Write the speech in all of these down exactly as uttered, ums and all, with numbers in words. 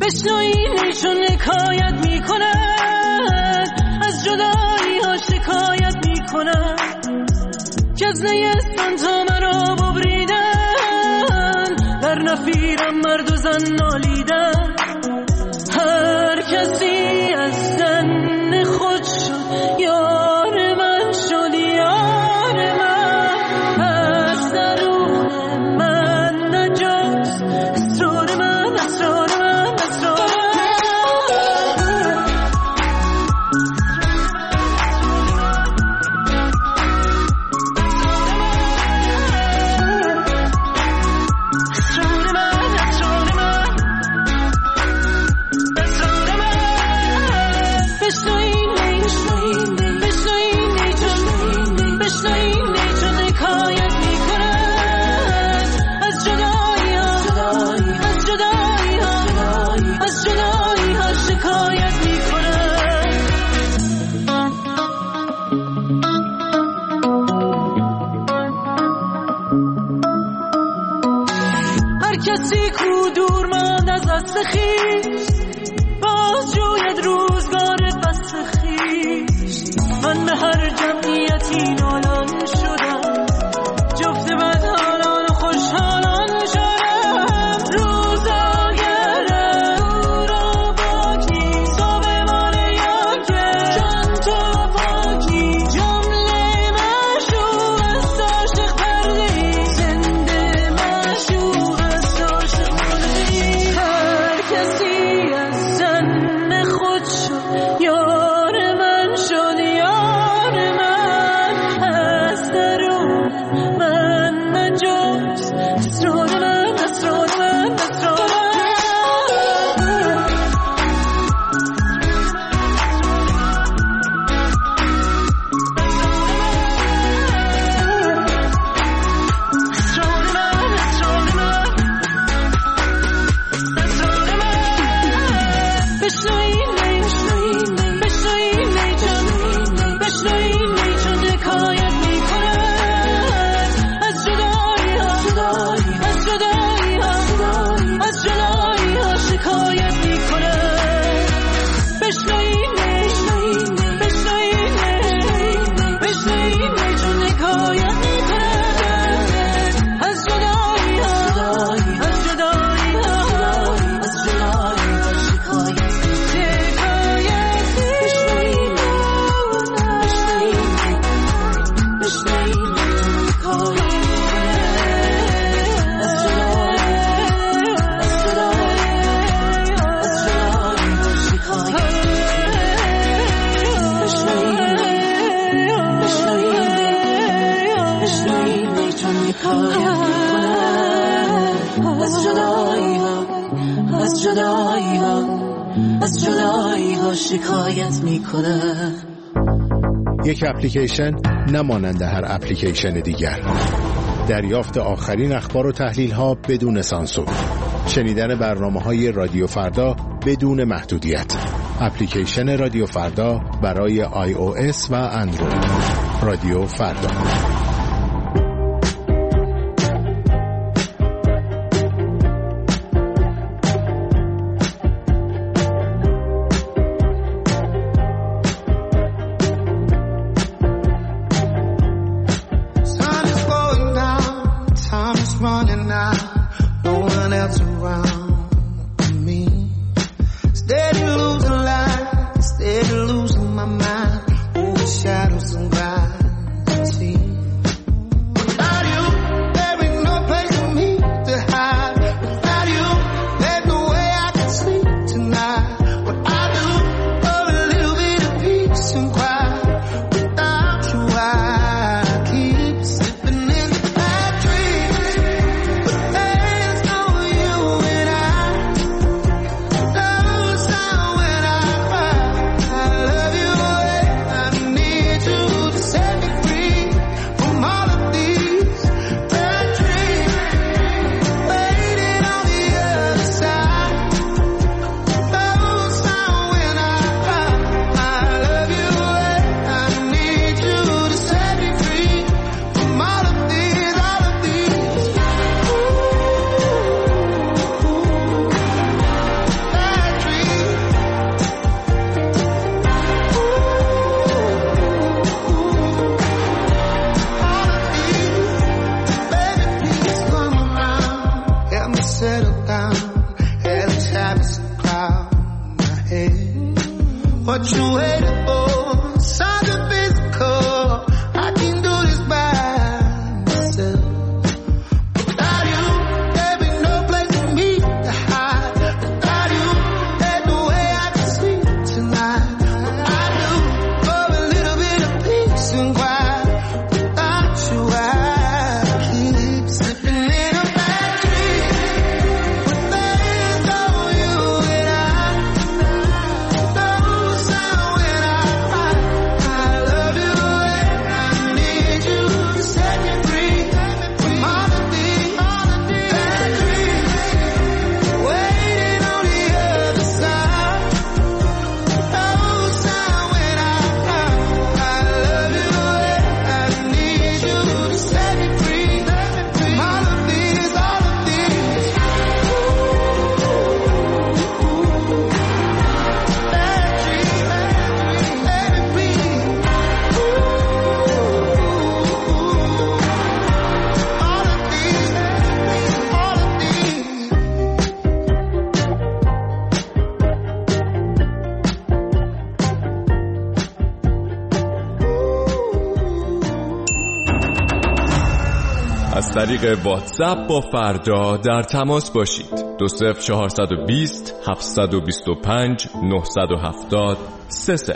بشنوین چون حکایت میکنن، از جدایی ها شکایت میکنن، که از نیستان تا مرا ببریدن، در نفیرم مرد و زن نالیدن. هر کسی از زن خود شد یار من، شد یار من، از درون من نجاست اسرار من، اسرار من، اسرار کسی کو دور ماند از دست خویش، باز جوید روزگار بس خویش. من به هر جمعیتی نالان شدم، جفت بدحالان و خوشحالان شدم. روزاگرم او را باکی، صابمان یاکه جان تو پاکی. جمله مشوق است عاشق پردهی، زنده مشوق است عاشق پردهی. هر کسی از زن خود شد یار من، شد یار من، از درون من نجاست اسرار من، اسرار من، اسرار شکایت میکنه. یک اپلیکیشن نمانند هر اپلیکیشن دیگر. دریافت آخرین اخبار و تحلیل ها بدون سانسور. شنیدن برنامه های رادیو فردا بدون محدودیت. اپلیکیشن رادیو فردا برای آی او اس و اندروید. رادیو فردا. Steady losing my mind, over shadows and gravity. what you waiting for. Something physical, I can do this by myself. Without you, there be no place for me to hide. Without you, there's no way I can sleep tonight. I do for a little bit of peace and quiet. Without you, I keep slipping in a bad dream. But there is no you and I. No sound when I cry. I love you and I need you to set me free from all the things, bad dreams, waiting on the other side. No sound when I cry. I love you and I need you to set me free from all the things, all the things. Bad dreams, let me breathe. All of these, all of these. از طریق واتساپ با فردا در تماس باشید. دو صفر چهارصد و بیست هفتصد و بیست و پنج نهصد و هفتاد سه صفر.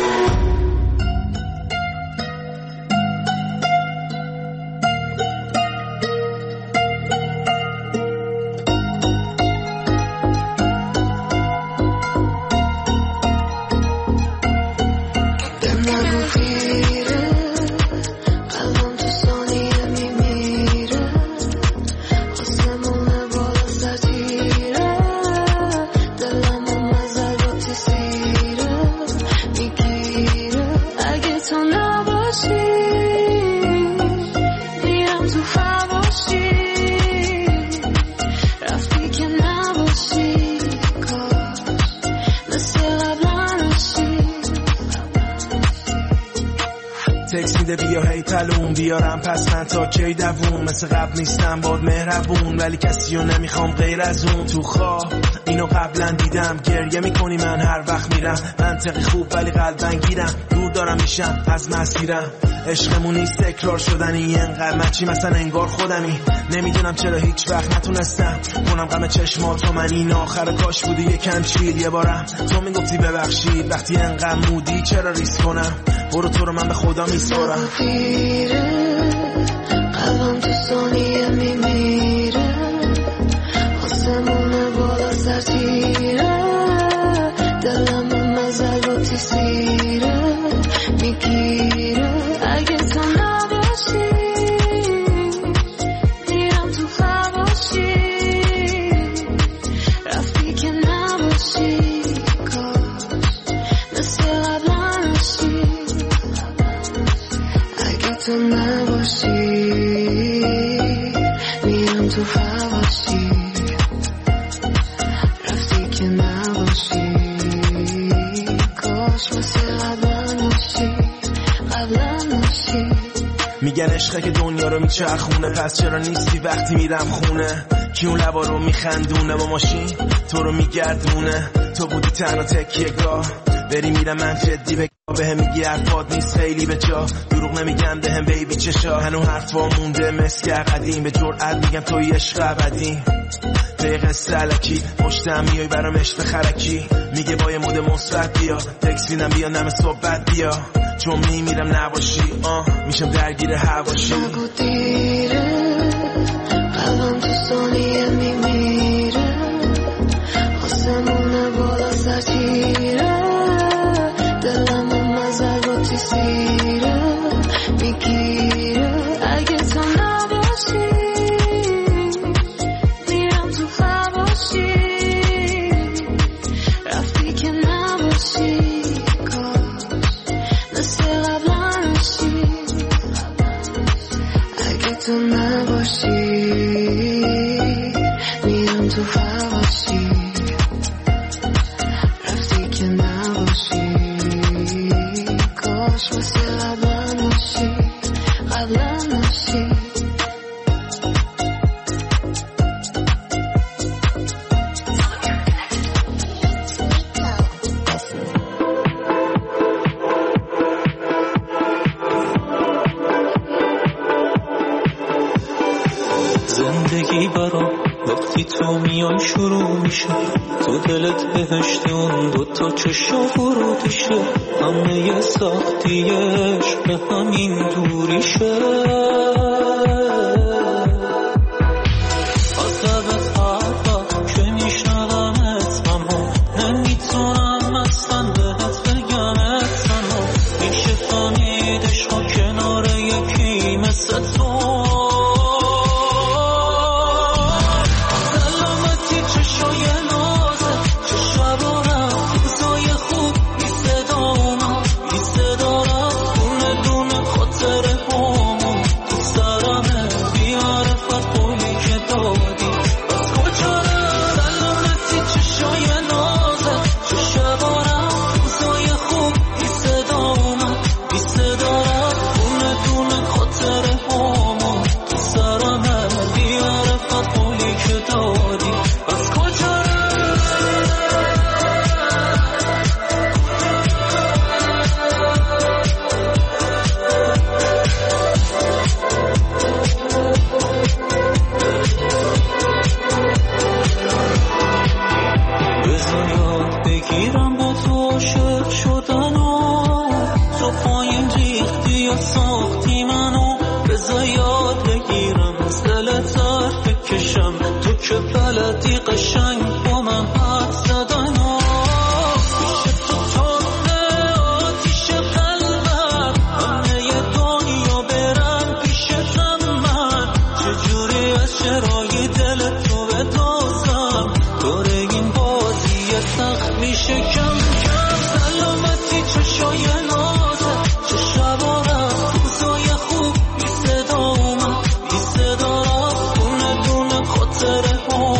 تکس میده بیا هی تلوم بیارم پس من تا کی دووم. مثل قبل نیستم باد مهربون ولی کسی رو نمیخوام غیر از اون. تو خواب اینو قبلا دیدم گریه میکنی من هر وقت میرم. منطقی خوب ولی قلبن گیرم دور دارم میشم از مسیرم. عشقمون نیست تکرار شدنی اینقدر مچی مثلا انگار خودمی. نمیدونم چرا هیچ وقت نتونستم کنم غم چشمات رو من. این آخر کاش بودی یکم چیل یه بارم تو میگفتی ببخشید وقتی انقدر مودی چرا ریسک کنم. برو تو رو من به خدا میسپارم. قلبم تو ثانیه میمیره آسمون بالا سر تیره دلم به مزل و تیسیره میگیره. اگه تو نباشی میرم تو خواباشی رفتی که نباشی کاش مثل قبلا نشی. اگه تو نباشی میرم تو هواشی رفتی که نباشی کاش مثل قبلا نشی قبلا نشی. میگن عشقه که دنیا رو میچرخونه پس چرا نیستی وقتی میرم خونه. کی اون لبا رو میخندونه با ماشین تو رو میگردونه. تو بودی تنها تکیه گاه بری میرم من جدی بگاه. به هم میگی حرفات نیست خیلی به جا دروغ نمیگم به هم بیبی چشا. هنو حرفا مونده مثل قدیم به جرئت میگم توی عشق ابدی. دقیقه سلکی پشتم میای برام عشق خرکی. میگه با یه مود مثبت بیا تکس میدم بیا نم صحبت بیا چون میمیرم نباشی آه میشم درگیر هواشی. بگو دیره قلبم تو ثانیه میمیره آسمون بالا سر تیره دلم به مزل و تیسیره میگیره. اگه تو نباشی میرم تو خواباشی رفتی که نباشی کاش مثل قبلا نشی. اگه تو نباشی میرم تو خواباشی رفتی که دلت بهشت اون دوتا چشا ورودشه همه سختیش به همین دوریشه از لبت حرفا که میشنومت اما نمیتونم اصلا بهت بگمت تنها میشه فهمیدش ها کنار یکی مثل تو بلدی قشنگ با من حرف زدن ها پیش تو تازه آتیش قلبم همه ی دنیا برم پیشتم من چجوری از چرای دل تو بدازم دور این بازی سخت میشه کم کم سلامتی چشای نازه چه شبارم روزای خوب بی صدا اومد بی صدا رفت دونه دونه خاطره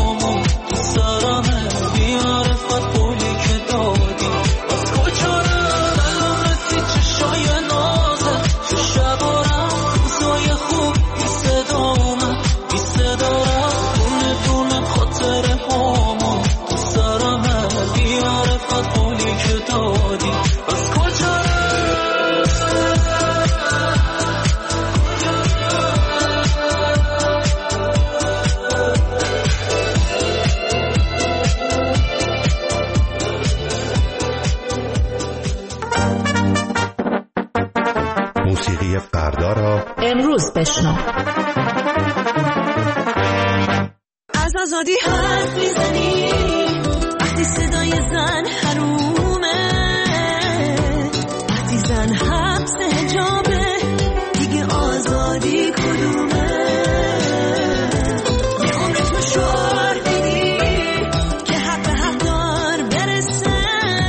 موسیقی فردا را امروز بشنو. از آزادی حرف میزنی وقتی صدای زن حرومه وقتی زن حبس حجابه دیگه آزادی کدومه یه عمر تو شعار دیدی که حق به حق دار برسه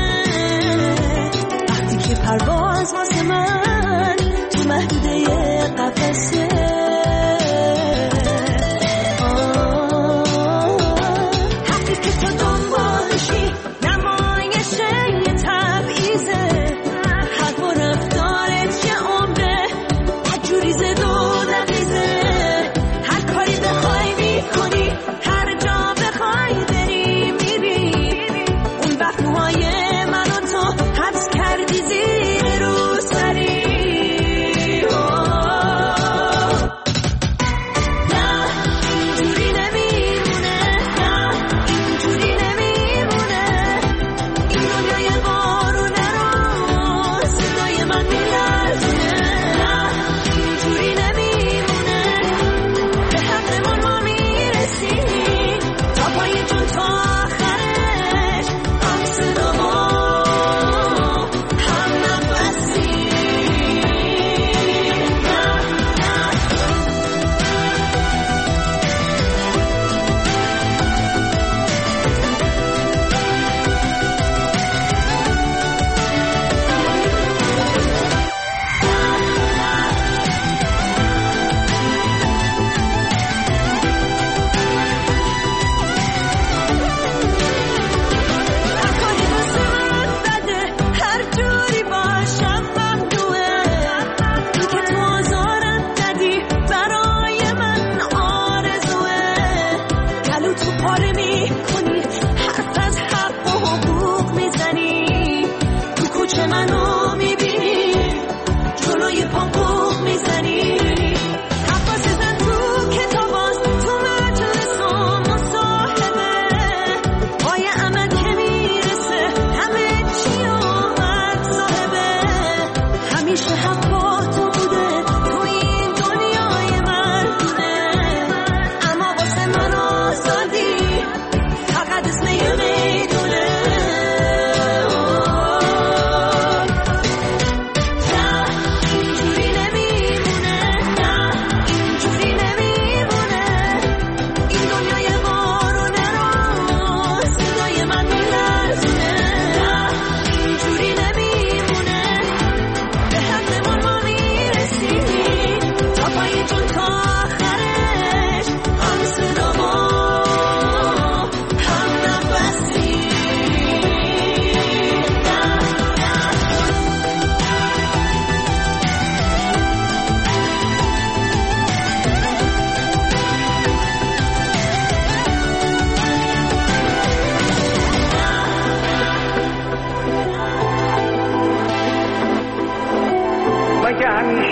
وقتی که پرواز واسه من تو محدوده قفسه حقی که تو دنبالشی نمایشه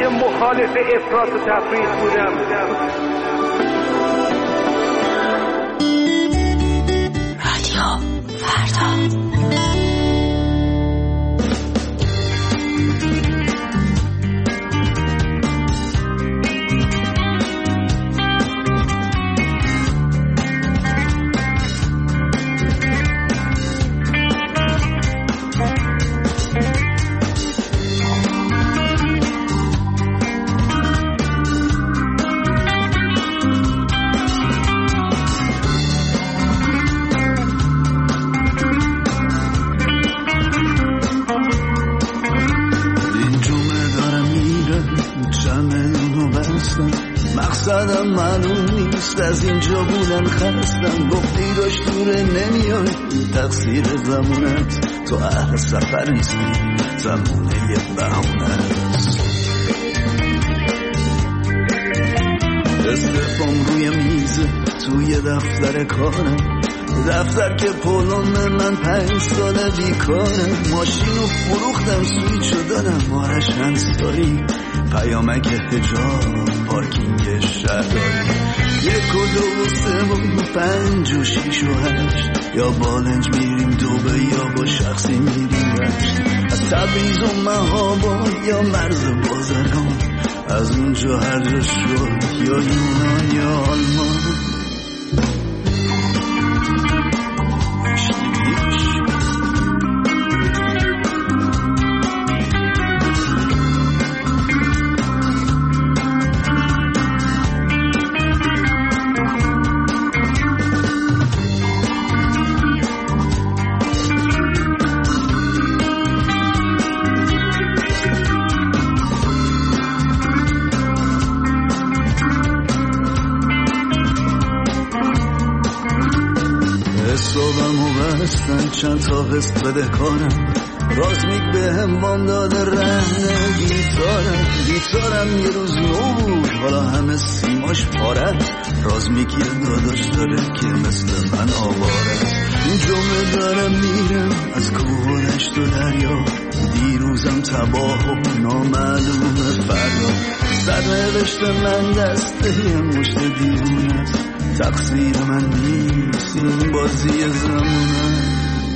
همیشه مخالف افراط و تفریط بودم. رادیو فردا. مقصدم معلوم نیست، از اینجا بودن خستم. گفتی داشت دوره نمیای، تقصیر زمونت. تو اهل سفر نیستی، زمونه یه بهونه است. استفام روی میزه توی دفتر کارم، دفتر که پولم من پنج ساله بیکارم. ماشینو فروختم سویچو دادم آرش انصاری، پیامک حجاب پارکینگ شهرداری. یک و دو و سه و پنج و شیش و هشت، یا بالنج میریم دوبه یا با شخصی میریم رشت. از تبریز و مهاباد یا مرز بازرگان، از اونجا هر جا شد، یا یونان یا آلمان. چند تا قسط بده کارم، رازمیک به هم وام داده رهنه گیتارم. گیتارم یه روز نو بود، حالا همه سیماش پاره. رازمیک یه داداش داره که مثل من آواره. این جمعه دارم میرم از کوه و دشت و دریا، دیروزم تباه و نامعلوم فردا. سرنوشت من دسته یه مشت دیوونه است، تقصیر من نیست، این بازی زمونه.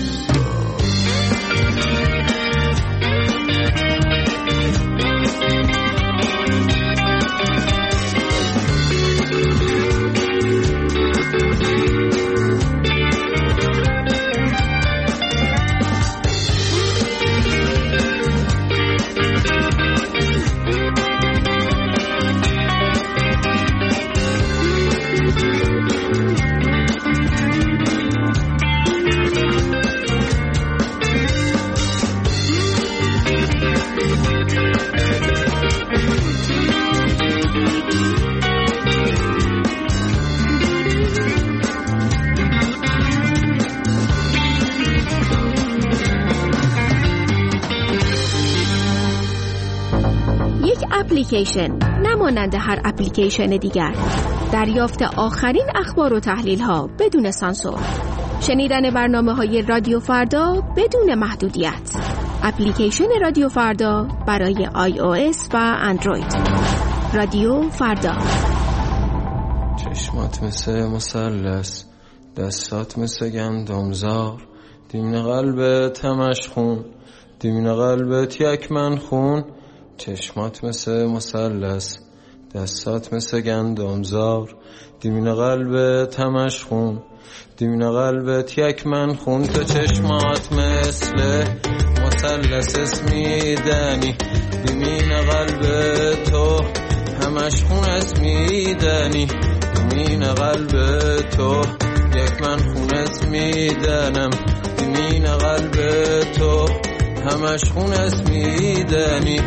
اپلیکیشن نمانند هر اپلیکیشن دیگر. دریافت آخرین اخبار و تحلیل ها بدون سانسور. شنیدن برنامه های رادیو فردا بدون محدودیت. اپلیکیشن رادیو فردا برای آی او اس و اندروید. رادیو فردا. چشمات مثل مثلث، دستات مثل گندمزار، دیمن قلبت همش خون، دیمن قلبت یک من خون. چشمات مثل مثلث، دستات مثل گندمزار، دیمین قلبت همش خون، دیمین قلبت یک من خون. تو چشمات مثل مثلث اسمیدنی، دیمین قلبت تو همش خون اسمیدنی، دیمین قلبت تو یک من خون اسمیدنم، دیمین قلبت تو همش خون اسمیدنی.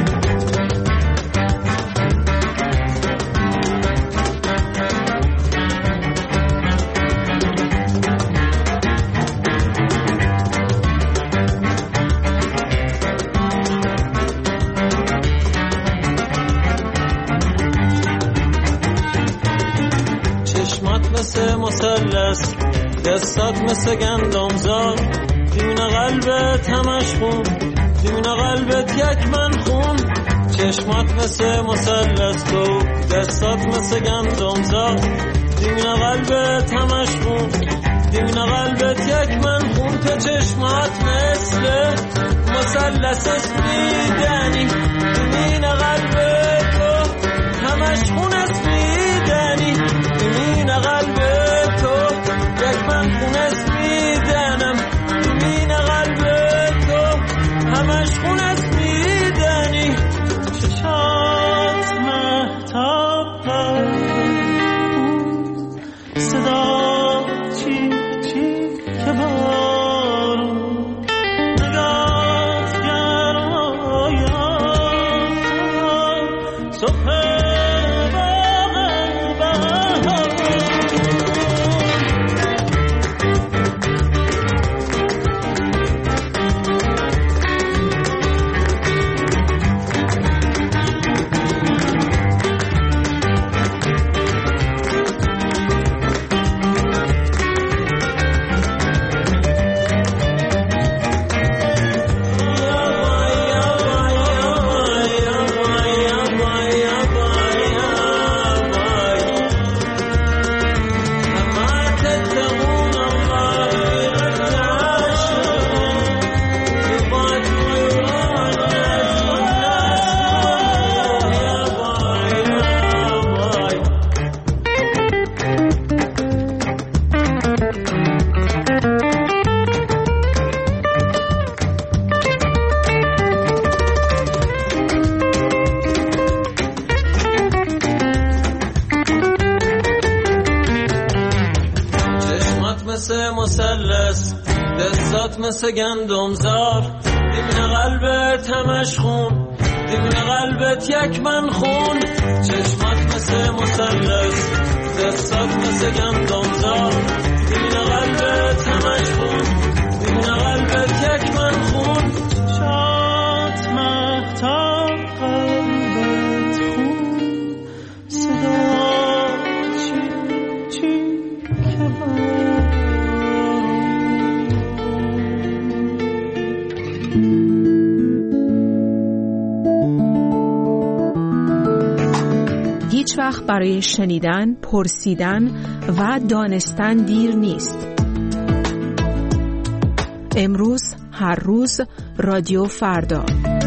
مثل مثلث، دستات مثل گندمزار، دیمون قلبت همش خون، دیمون قلبت یک من خون. چشمات مثل مثلث تو دستات مثل گندم زار دیمین قلبت همش خون دیمین قلبت یک من خون تو چشمات مثل مثلث اسمیدنی دیمین قلبت تو همش خون اسمیدنی دیمین قلبت تو یک من خون اسمیدنم دیمین قلبت تو همش خون اسمیدنی چشات مهتاب صدا چی چی که بارون نگاه گرمایم صبح مثل گندم زار دیمین قلبت همش خون دیمین قلبت یک من خون چشمات مثل مثلث دستات مثل گندم زار دیمین قلبت همش خون دیمین قلبت یک من خون چشمات مهتاب قلبت خون صدا چی چی که بارون هیچ وقت برای شنیدن، پرسیدن و دانستن دیر نیست. امروز، هر روز، رادیو فردا.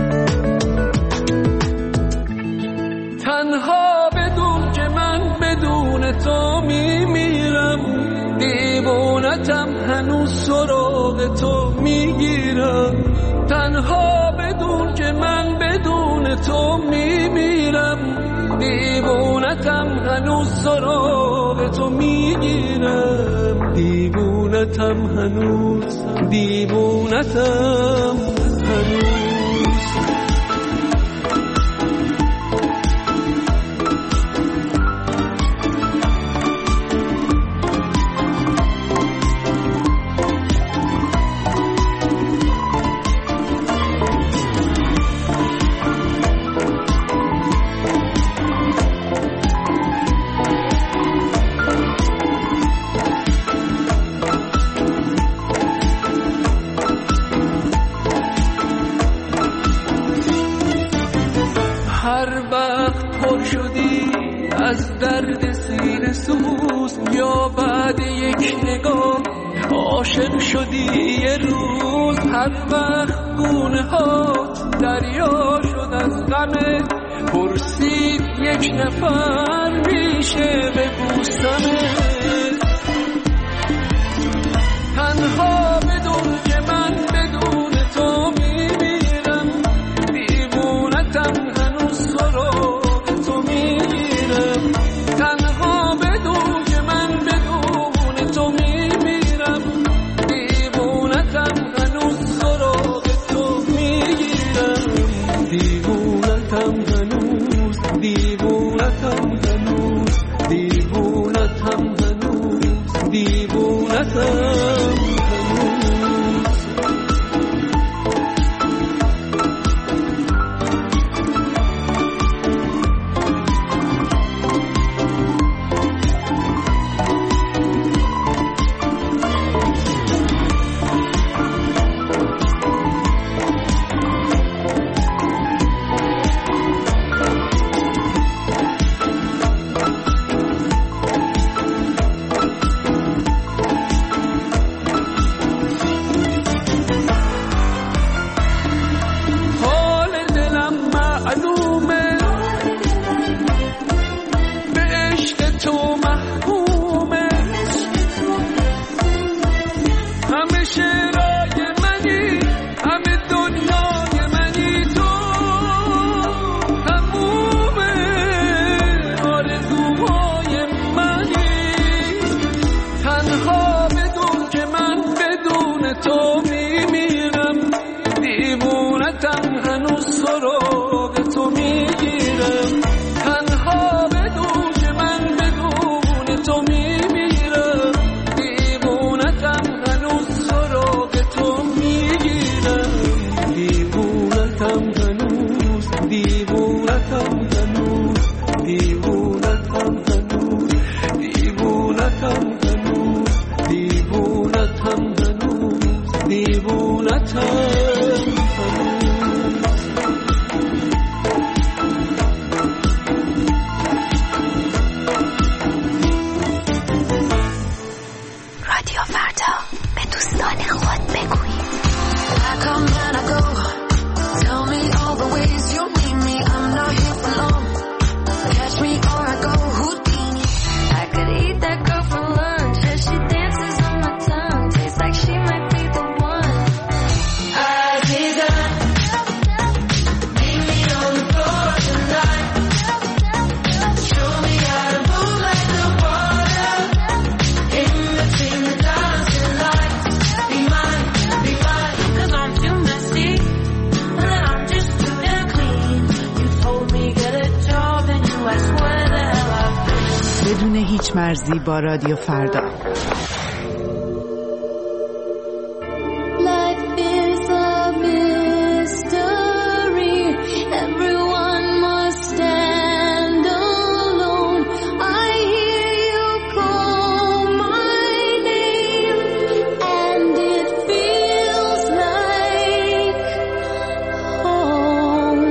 تنها بدون که من بدون تو میمیرم دیوونتم هنوز سراغ تو میگیرم تنها بدون که من بدون تو میمیرم دیوونتم هنوز سراغ تو میگیرم دیوونتم هنوز دیوونتم هنوز از درد سینه سوز یا بعد یک نگاه عاشق شدی یه روز هر وقت گونه هات دریا شد از غمت پرسید یک نفر میشه ببوسمت تنها بدون که من بدون تو میمیرم دیوونتم هنوز سراغ تو میگیرم تنها بدون که من بدون تو میمیرم دیوونتم هنوز سراغ تو میگیرم دیوونتم هنوز دیوونتم هنوز دیوونتم هنوز دیوونتم هنوز سراغ تو میگیرم. تنها بدون که من بدون تو میمیرم، دیوونتم هنوز سراغ تو میگیرم. دیوونتم هنوز، دیوونتم هنوز، دیوونتم هنوز، دیوونتم هنوز، دیوونتم هنوز، دیوونتم. رادیو فردا، به دوستان خود بگویید. I come and I go. Tell me all the ways you need me. I'm not here for long. Catch me or I go Houdini. I could eat that girl for lunch. Yeah, she dances on my tongue. Tastes like she might be the one. I didn't. Meet me on the floor tonight. Show me how to move like the water. In between the dancing lights. Be mine, be mine. 'Cause I'm too messy. And I'm just too damn clean. You told me get a job and you asked where the hell I've been. بدون هیچ مرزی با رادیو فردا. Life is a mystery. Everyone must stand alone. I hear you call my name, and it feels like home.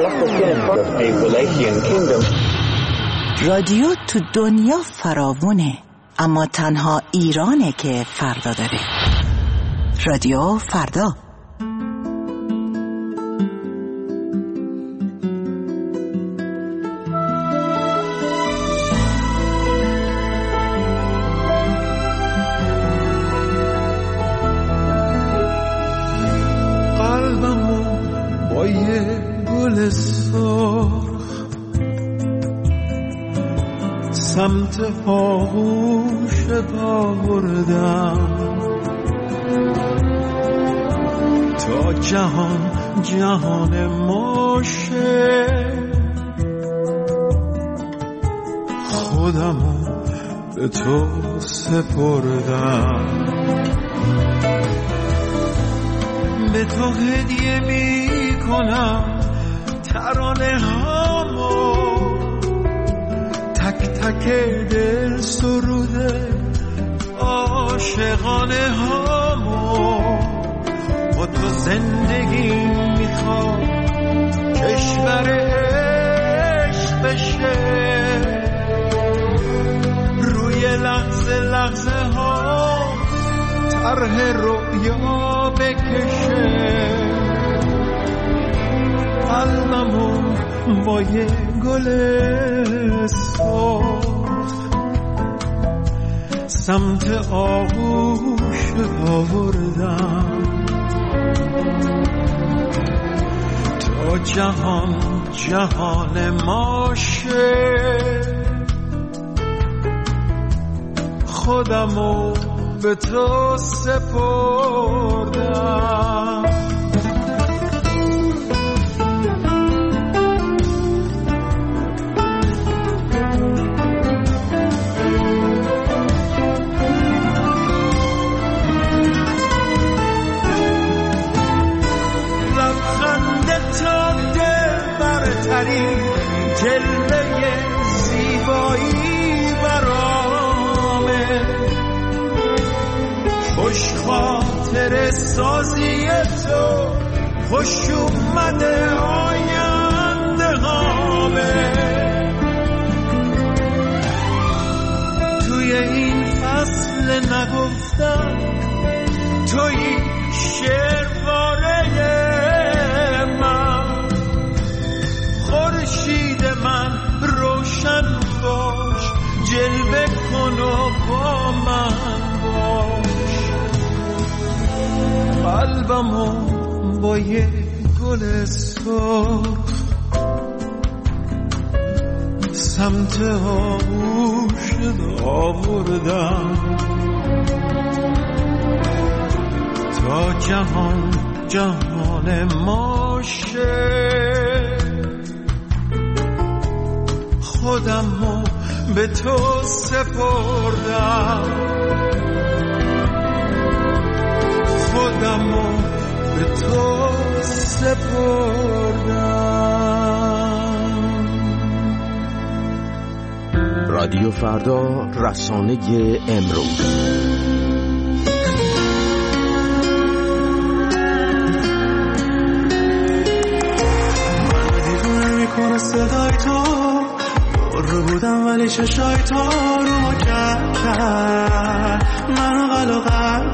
رادیو تو دنیا فراوونه، اما تنها ایرانه که فردا داره. رادیو فردا. قلبمو با یه گل سرخ سمت آغوش بردم تا جهان جهان ماشه، خودمو به تو سپردم، به تو هدیه می کنم ترانه هامو، تک تک دل سروده عاشقانه هامو. با تو زندگی میخوام کشور عشق بشه، روی لحظه لحظه ها طرح رویا بکشه. قلبمو با یه گل سرخ سمت آغوش بردم تا جهان جهان ماشه، خودمو به تو سپردم. جلوه زیبایی برامه، خوش خاطر سازی تو، خوش اومده آینده هامه. توی این فصل نگفتم توی شعرواره من، خورشید من روشن باش، جلوه کن و با من باش. قلبمو با یه گل سرخ سمت آغوش آوردم تا جهان جهان ماشه، خودمو به تو سپردم، خودمو به تو سپردم. رادیو فردا، رسانه امروز. من دیوونه میکنه صدای تو، رو بودم ولی چشای تو رو کرد کرد منو غلقه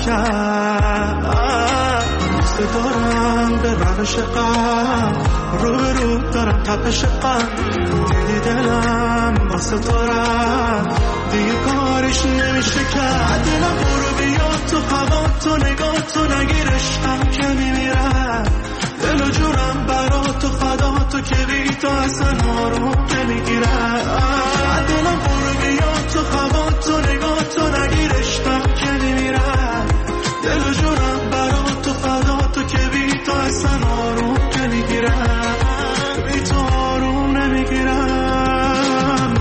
کرد. دوست دارم به روش قلب، رو به رو دارم تپش قلب، دیدی دلم واسه تو رفت دیگه کارش نمیشه کرد. دلم برو بیا تو هوا، تو نگاه تو نگیر عشقم که میمیرم، دل و جونم برا تو فدا، تو که بی تو اصلا آروم نمیگیرم. دلم برو بیا تو هوا، تو نگاه تو نگیر عشقم که میمیرم، دل و جونم برا تو فدا، تو که بی تو اصلا آروم نمیگیرم، بی تو آروم نمیگیرم.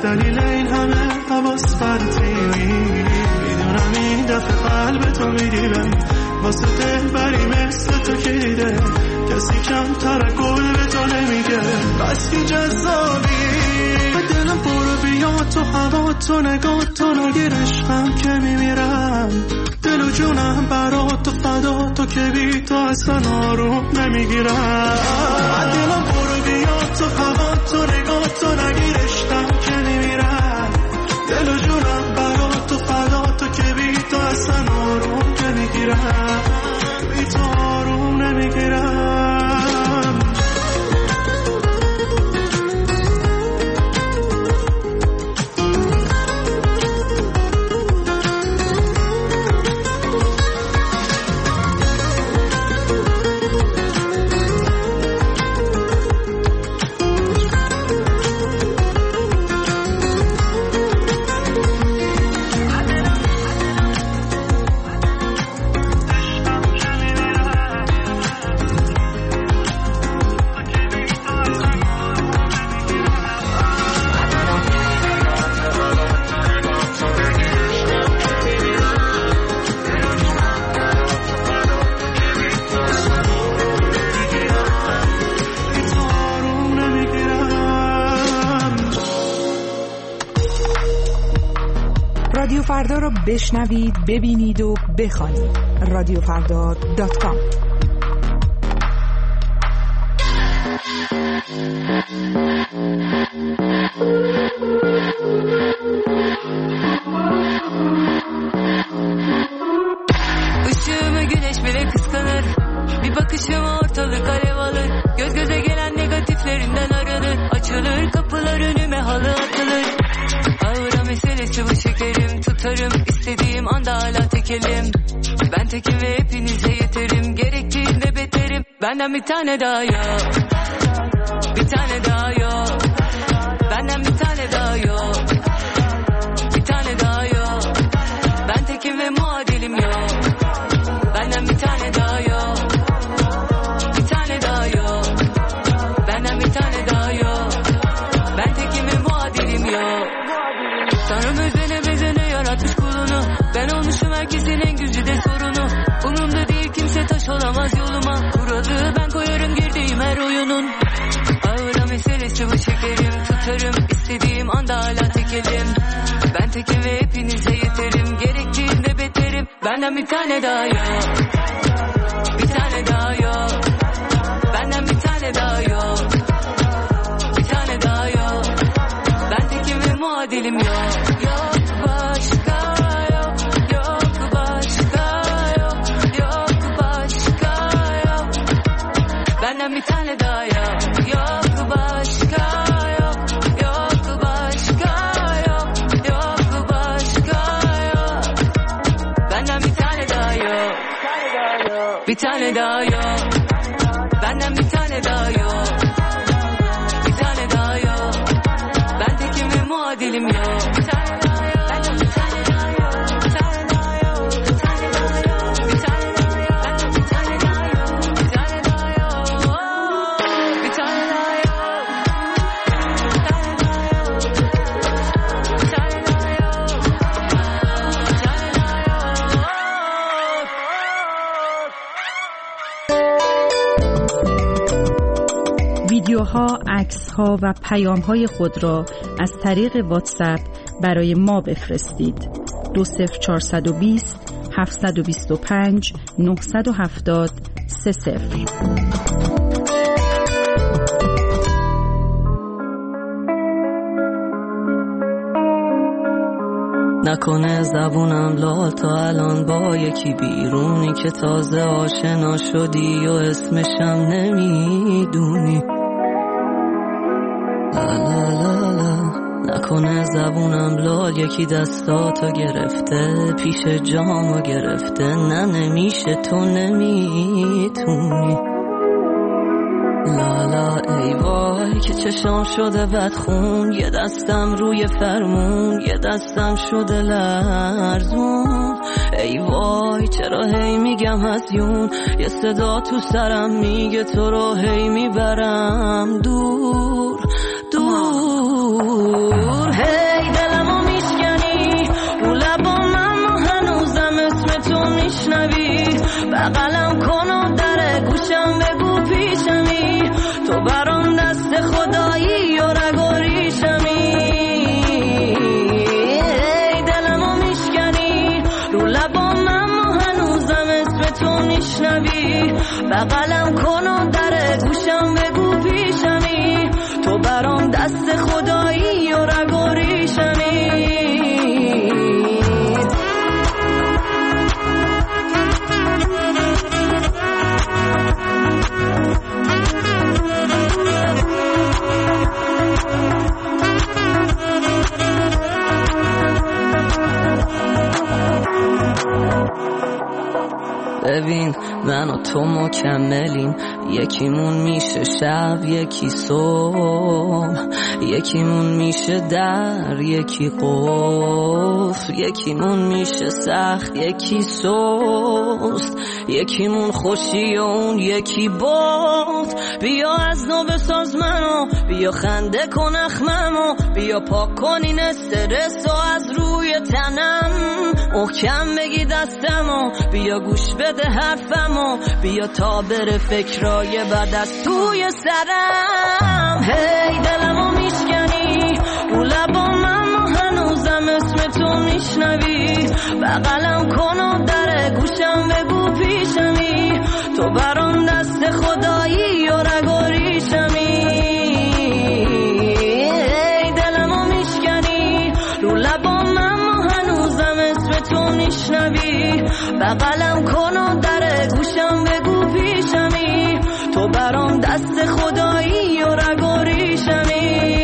دلیل این همه حواس پرتی میدونم این دفعه قلب تو میگیره واسه دل بری مثل تو کلیده کسی کم تر گل به تو نمیگه بس که جذابی دلم برو بیا تو هوا تو نگاه تو نگیر عشقم که میمیرم دل و جونم برا تو فدا تو که بی تو اصلا آروم نمیگیرم دلم برو بیا تو هوا تو نگاه تو نگیر عشقم که میمیرم دل و جونم برا تو فدا تو که بی تو اصلا آروم نمیگیرم بی تو آروم نمیگیرم رادیو فردا رو بشنوید، ببینید و بخوانید. رادیو فردا دات کام. Işığımı güneş bile kıskanır. Bir bakışım ortalık alev alır. Göz göze gelen negatiflerinden arınır. Açılır kapılar önüme halı atılır. Ağıra meselesi bu şekerim. Tutarım istediğim anda hala tekelim. Ben tekim ve hepinize yeterim. Gerektiğinde beterim. Benden bir tane daha yok. Bir tane daha yok. Benden bir tane daha yok. Bir tane daha yok. Ben tekim ve muadilim yok. Benden bir tane daha yok. Bir tane daha yok. Benden bir tane daha yok. Ben tekim ve muadilim yok. Tanrım özene bezene yaratmış kulunu. Ben olmuşum herkesin en güzide sorunu. Umurumda değil kimse taş olamaz yoluma. Kuralı ben koyarım girdiğim her oyunun. Ağıra meselesi bu şekerim. Tutarım istediğim anda hala tekelim. Ben tekim ve hepinize yeterim. Gerektiğinde beterim. Benden bir tane daha yok. Bir tane daha yok. Benden bir tane daha yok. Bir tane daha yok. Ben tekim ve muadilim yok. Yok başka yok. Yok başka yok. Yok başka yok. Benden bir tane daha yok. Yok başka yok. Yok başka yok. Yok başka yok. Benden bir tane daha yok. Bir tane daha yok. Benden bir tane daha yok. Bir tane daha yok. Ben tekim ve muadilim yok. Bir tane daha yok. Benden bir tane daha yok. Bir tane daha yok. Bir tane daha yok. Bir tane daha yok. Benden bir tane daha yok. Bir tane daha yok. Bir tane daha yok. Bir tane daha yok. Bir tane daha yok. Bir tane daha yok. ویدیوها، عکس‌ها و پیام‌های خود را از طریق واتساپ برای ما بفرستید. دو صفر چهارصد و بیست هفتصد و بیست و پنج نهصد و هفتاد سه صفر. نکنه زبونم لال تا الان با یکی بیرونی که تازه آشنا شدی و اسمشم نمیدونی. لا لا لا لا. نکنه زبونم لال یکی دستاتو گرفته پیش جامو گرفته. نه نمیشه تو نمیتونی. لالا ای وای که چشام شده بدخون. یه دستم روی فرمون یه دستم شده لرزون. ای وای چرا هی میگم هزیون. یه صدا تو سرم میگه تو رو هی میبرم دور دور. هی دلمو میشنوی بغلم کن و در گوشم بگو پیشمی تو برام دست خدایی و رگ و ریشمی ای دلمو میشکنی رو لبام اما هنوزم اسم تو میشنوی بغلم کن و در گوشم بگو پیشمی تو برام دست خدایی و رگ و ریشمی ببین من و تو مکملیم یکیمون میشه شب یکی صبح یکیمون میشه در یکی قفل یکیمون میشه سخت یکی سست یکیمون خوشی و اون یکی باد بیا از نو بساز منو بیا خنده کن اخممو بیا پاک کن این استرس و از روی تنم محکم بگی دستمو بیا گوش بده حرفمو بیا تا بره فکرای بد از توی سرم هی دلمو میشکنی رو لبام اما هنوزم اسم تو میشنوی بغلم کن و در گوشم بگو پیشمی تو برام دست خدایی و رگ و ریشمی ای دلمو میشکنی رو لبام اما هنوزم اسم تو میشنوی بغلم کن و در گوشم بگو پیشمی تو برام دست خدایی و رگ و ریشمی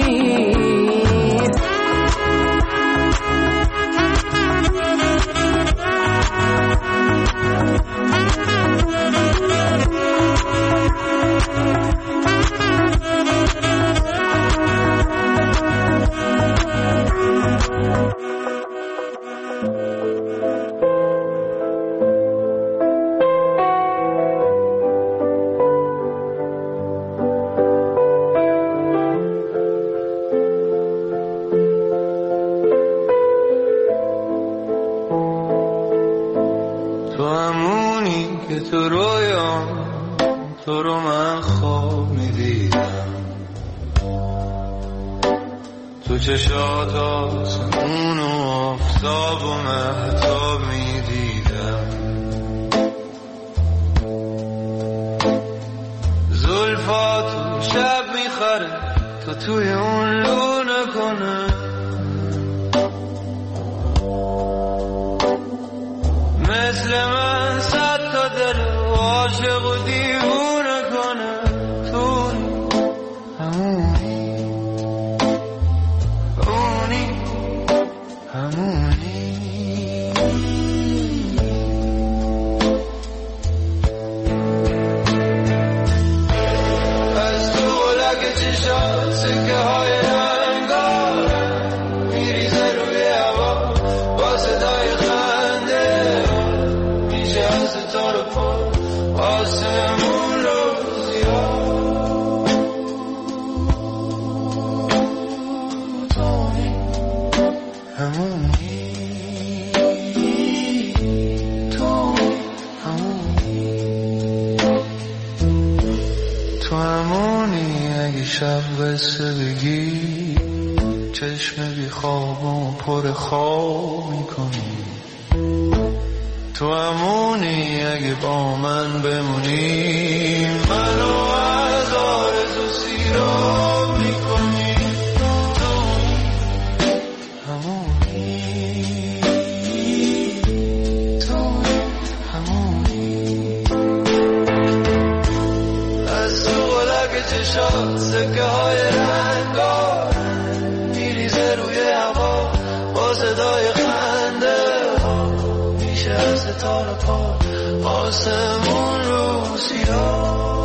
تو رویام تو رو من خواب میدیدم تو چشات آسمون و آفتاب و مهتاب میدیدم زلفاتو شب میخره تو توی اون لونه کنه مثل من صد تا دل عاشق و دیوونه کنه تو همونی اونی همونی از تو لگه چشات سکه های رنگارم میریزه روی هوا با صدای خنده میشه از ستاره پا آسمون روزی ها توی همونی توی همونی تو همونی اگه شب قصه بگی چشم بی خواب و پر خواب میکنی تو همونی اگه با من بمونی منو از آرزو سیراب میکنی تو همونی تو همونی از تو غلق چشات سکه های رنگار میریزه روی هوا با صدای خنده میشه از ستاره پا آسمون رو سیاه